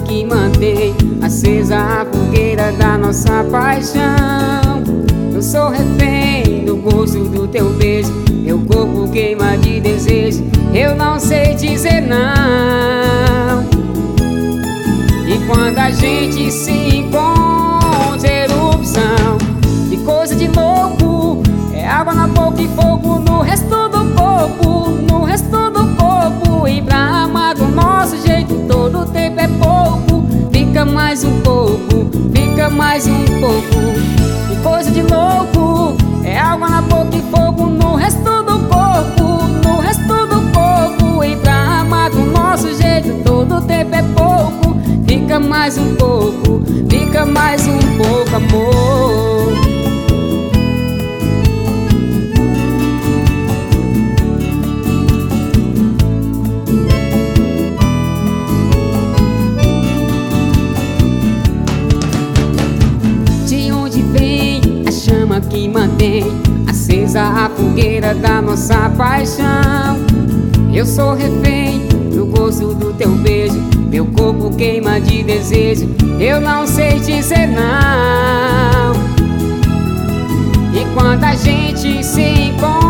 que mantém acesa a fogueira da nossa paixão. Eu sou refém do gosto do teu beijo, meu corpo queima de desejo, eu não sei dizer não. E quando a gente se encontra, erupção de coisa de louco, é água na boca e fogo no resto do corpo, no resto do corpo. E pra amar do nosso jeito todo o tempo é pouco, fica mais um pouco, fica mais um pouco. E coisa de louco, é água na boca e fogo no resto do corpo, no resto do corpo. E pra amar do nosso jeito todo o tempo é pouco, fica mais um pouco, fica mais um pouco, amor. De onde vem a chama que mantém acesa a fogueira da nossa paixão? Eu sou refém do gosto do teu beijo, meu corpo queima de desejo, eu não sei dizer não. E quando a gente se encontra,